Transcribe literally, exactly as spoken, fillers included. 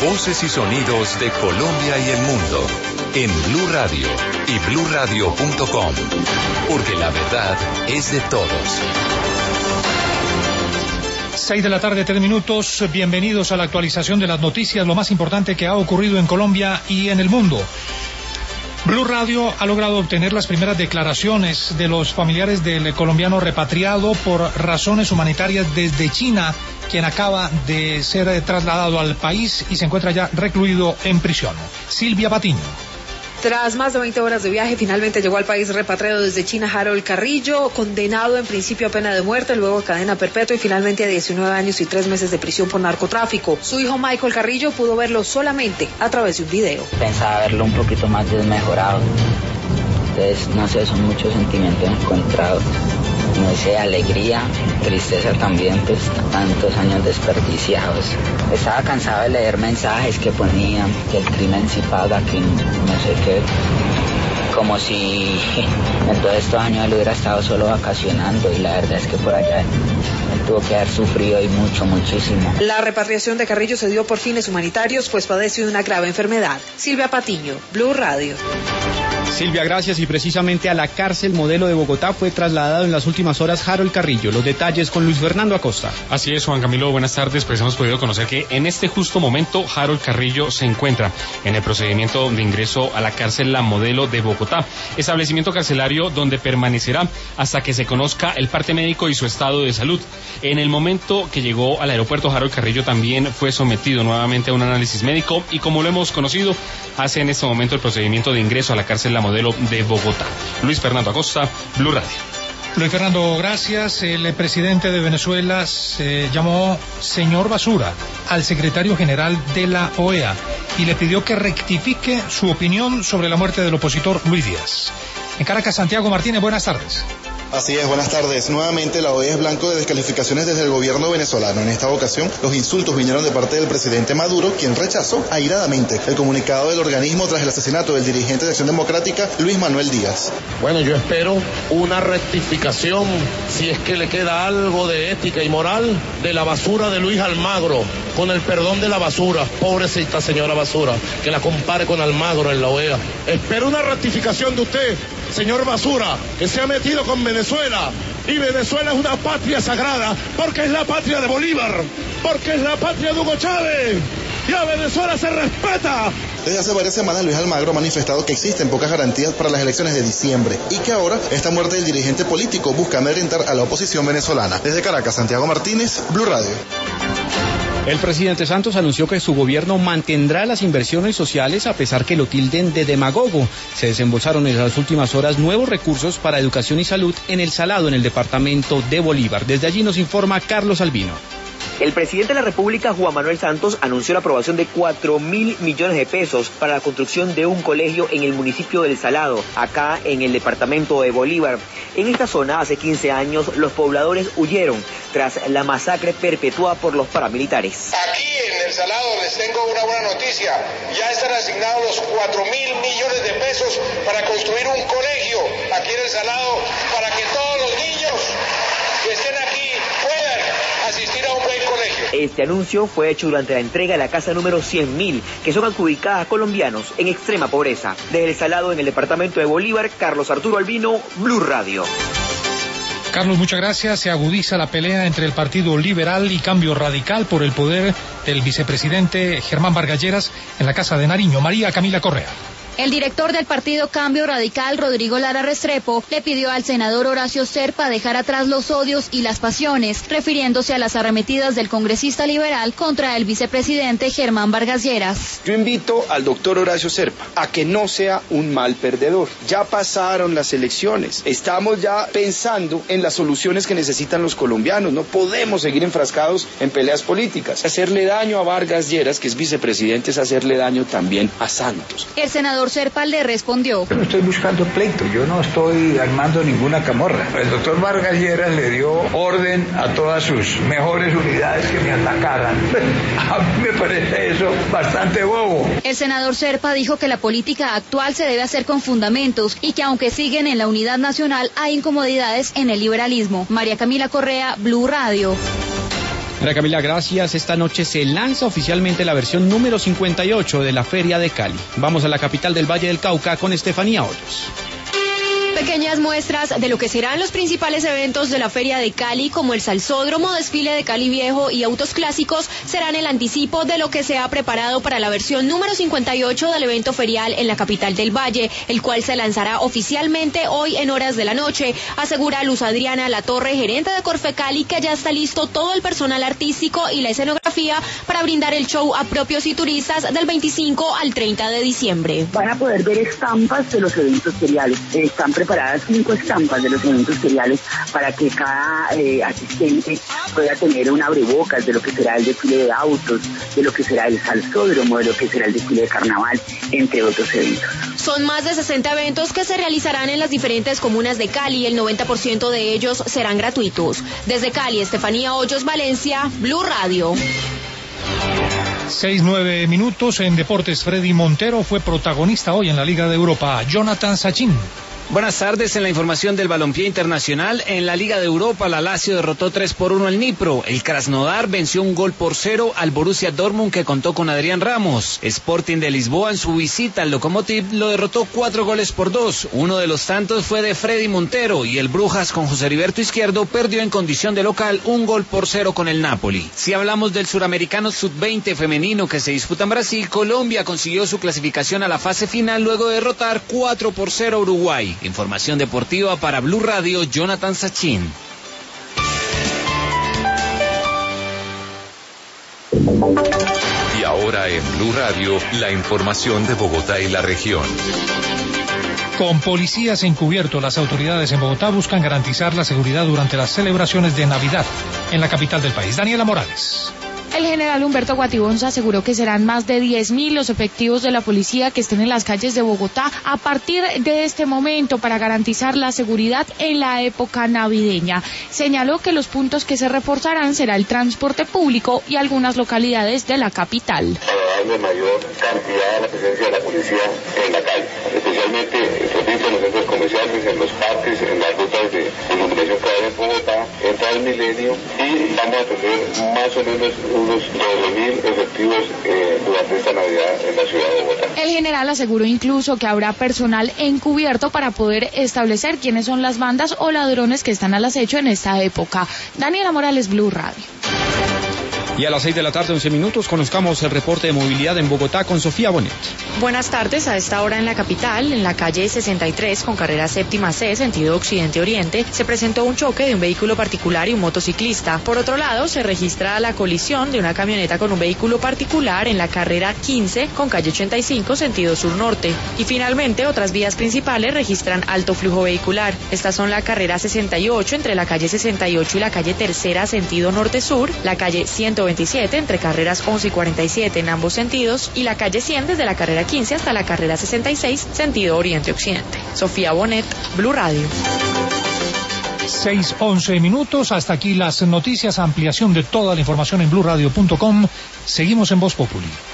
Voces y sonidos de Colombia y el mundo en Blue Radio y blue radio punto com, porque la verdad es de todos. Seis de la tarde, tres minutos. Bienvenidos a la actualización de las noticias, lo más importante que ha ocurrido en Colombia y en el mundo. Blue Radio ha logrado obtener las primeras declaraciones de los familiares del colombiano repatriado por razones humanitarias desde China, quien acaba de ser trasladado al país y se encuentra ya recluido en prisión. Silvia Patiño. Tras más de veinte horas de viaje, finalmente llegó al país repatriado desde China Harold Carrillo, condenado en principio a pena de muerte, luego a cadena perpetua y finalmente a diecinueve años y tres meses de prisión por narcotráfico. Su hijo Michael Carrillo pudo verlo solamente a través de un video. Pensaba verlo un poquito más desmejorado. Entonces, no sé, son muchos sentimientos encontrados. No sé, alegría, tristeza también, pues tantos años desperdiciados. Estaba cansado de leer mensajes que ponían que el crimen sí paga, que no sé qué. Como si en todos estos años él hubiera estado solo vacacionando, y la verdad es que por allá él tuvo que haber sufrido y mucho, muchísimo. La repatriación de Carrillo se dio por fines humanitarios, pues padece de una grave enfermedad. Silvia Patiño, Blue Radio. Silvia, gracias. Y precisamente a la cárcel modelo de Bogotá fue trasladado en las últimas horas Harold Carrillo. Los detalles con Luis Fernando Acosta. Así es, Juan Camilo, buenas tardes. Pues hemos podido conocer que en este justo momento Harold Carrillo se encuentra en el procedimiento de ingreso a la cárcel La Modelo de Bogotá, establecimiento carcelario donde permanecerá hasta que se conozca el parte médico y su estado de salud. En el momento que llegó al aeropuerto, Harold Carrillo también fue sometido nuevamente a un análisis médico y, como lo hemos conocido, hace en este momento el procedimiento de ingreso a la cárcel La Modelo de Bogotá. Luis Fernando Acosta, Blue Radio. Luis Fernando, gracias. El presidente de Venezuela se llamó señor Basura al secretario general de la O E A y le pidió que rectifique su opinión sobre la muerte del opositor Luis Díaz. En Caracas, Santiago Martínez, buenas tardes. Así es, buenas tardes. Nuevamente la O E A es blanco de descalificaciones desde el gobierno venezolano. En esta ocasión, los insultos vinieron de parte del presidente Maduro, quien rechazó airadamente el comunicado del organismo tras el asesinato del dirigente de Acción Democrática, Luis Manuel Díaz. Bueno, yo espero una rectificación, si es que le queda algo de ética y moral, de la basura de Luis Almagro, con el perdón de la basura. Pobrecita señora Basura, que la compare con Almagro en la O E A. Espero una rectificación de usted, señor Basura, que se ha metido con Venezuela. Venezuela, y Venezuela es una patria sagrada, porque es la patria de Bolívar, porque es la patria de Hugo Chávez, y a Venezuela se respeta. Desde hace varias semanas Luis Almagro ha manifestado que existen pocas garantías para las elecciones de diciembre y que ahora esta muerte del dirigente político busca amedrentar a la oposición venezolana. Desde Caracas, Santiago Martínez, Blue Radio. El presidente Santos anunció que su gobierno mantendrá las inversiones sociales a pesar que lo tilden de demagogo. Se desembolsaron en las últimas horas nuevos recursos para educación y salud en El Salado, en el departamento de Bolívar. Desde allí nos informa Carlos Albino. El presidente de la República, Juan Manuel Santos, anunció la aprobación de cuatro mil millones de pesos para la construcción de un colegio en el municipio del Salado, acá en el departamento de Bolívar. En esta zona, hace quince años, los pobladores huyeron tras la masacre perpetuada por los paramilitares. Aquí en el Salado les tengo una buena noticia. Ya están asignados los cuatro mil millones de pesos para construir un colegio aquí en el Salado, para que todos los niños que estén aquí puedan asistir a un buen colegio. Este anuncio fue hecho durante la entrega de la casa número cien mil, que son adjudicadas a colombianos en extrema pobreza. Desde El Salado, en el departamento de Bolívar, Carlos Arturo Albino, Blue Radio. Carlos, muchas gracias. Se agudiza la pelea entre el Partido Liberal y Cambio Radical por el poder del vicepresidente Germán Vargas Lleras en la Casa de Nariño. María Camila Correa. El director del partido Cambio Radical, Rodrigo Lara Restrepo, le pidió al senador Horacio Serpa dejar atrás los odios y las pasiones, refiriéndose a las arremetidas del congresista liberal contra el vicepresidente Germán Vargas Lleras. Yo invito al doctor Horacio Serpa a que no sea un mal perdedor. Ya pasaron las elecciones, estamos ya pensando en las soluciones que necesitan los colombianos. No podemos seguir enfrascados en peleas políticas. Hacerle daño a Vargas Lleras, que es vicepresidente, es hacerle daño también a Santos. El senador Serpa le respondió: Yo no estoy buscando pleito, yo no estoy armando ninguna camorra. El doctor Vargas Lleras le dio orden a todas sus mejores unidades que me atacaran. A mí me parece eso bastante bobo. El senador Serpa dijo que la política actual se debe hacer con fundamentos y que aunque siguen en la unidad nacional hay incomodidades en el liberalismo. María Camila Correa, Blue Radio. María Camila, gracias. Esta noche se lanza oficialmente la versión número cincuenta y ocho de la Feria de Cali. Vamos a la capital del Valle del Cauca con Estefanía Hoyos. Pequeñas muestras de lo que serán los principales eventos de la Feria de Cali, como el Salsódromo, desfile de Cali Viejo y autos clásicos, serán el anticipo de lo que se ha preparado para la versión número cincuenta y ocho del evento ferial en la capital del Valle, el cual se lanzará oficialmente hoy en horas de la noche. Asegura Luz Adriana Latorre, gerente de Corfe Cali, que ya está listo todo el personal artístico y la escenografía para brindar el show a propios y turistas del veinticinco al treinta de diciembre. Van a poder ver estampas de los eventos feriales. Están preparadas cinco estampas de los eventos feriales para que cada eh, asistente pueda tener un abrebocas de lo que será el desfile de autos, de lo que será el salsódromo, de lo que será el desfile de carnaval, entre otros eventos. Son más de sesenta eventos que se realizarán en las diferentes comunas de Cali. El noventa por ciento de ellos serán gratuitos. Desde Cali, Estefanía Hoyos, Valencia, Blue Radio. Seis, nueve minutos en Deportes. Freddy Montero fue protagonista hoy en la Liga de Europa. Jonathan Sachin. Buenas tardes. En la información del balompié internacional, en la Liga de Europa, la Lazio derrotó tres por uno al Dnipro. El Krasnodar venció un gol por cero al Borussia Dortmund, que contó con Adrián Ramos. Sporting de Lisboa, en su visita al Lokomotiv, lo derrotó cuatro goles por dos. Uno de los tantos fue de Freddy Montero, y el Brujas, con José Heriberto Izquierdo, perdió en condición de local un gol por cero con el Napoli. Si hablamos del suramericano sub veinte femenino que se disputa en Brasil, Colombia consiguió su clasificación a la fase final luego de derrotar cuatro por cero a Uruguay. Información deportiva para Blue Radio, Jonathan Sachin. Y ahora en Blue Radio, la información de Bogotá y la región. Con policías encubiertos, las autoridades en Bogotá buscan garantizar la seguridad durante las celebraciones de Navidad en la capital del país. Daniela Morales. El general Humberto Guatibonza aseguró que serán más de diez mil los efectivos de la policía que estén en las calles de Bogotá a partir de este momento para garantizar la seguridad en la época navideña. Señaló que los puntos que se reforzarán será el transporte público y algunas localidades de la capital. Para darle mayor cantidad a la presencia de la policía en la calle, especialmente en los centros comerciales, en los parques, en las rutas de iluminación que hay en Bogotá, en todo el Milenio, y vamos a tener más o menos unos doce mil efectivos eh, durante esta Navidad en la ciudad de Bogotá. El general aseguró incluso que habrá personal encubierto para poder establecer quiénes son las bandas o ladrones que están al acecho en esta época. Daniela Morales, Blue Radio. Y a las seis de la tarde, once minutos, conozcamos el reporte de movilidad en Bogotá con Sofía Bonet. Buenas tardes. A esta hora en la capital, en la calle sesenta y tres con carrera séptima C, sentido occidente-oriente, se presentó un choque de un vehículo particular y un motociclista. Por otro lado, se registra la colisión de una camioneta con un vehículo particular en la carrera quince con calle ochenta y cinco, sentido sur-norte. Y finalmente, otras vías principales registran alto flujo vehicular. Estas son la carrera sesenta y ocho entre la calle sesenta y ocho y la calle tercera, sentido norte-sur, la calle ciento veintisiete entre carreras once y cuarenta y siete en ambos sentidos, y la calle cien desde la carrera quince hasta la carrera sesenta y seis, sentido oriente-occidente. Sofía Bonet, Blue Radio. seis, once minutos, hasta aquí las noticias, ampliación de toda la información en blue radio punto com. Seguimos en Voz Populi.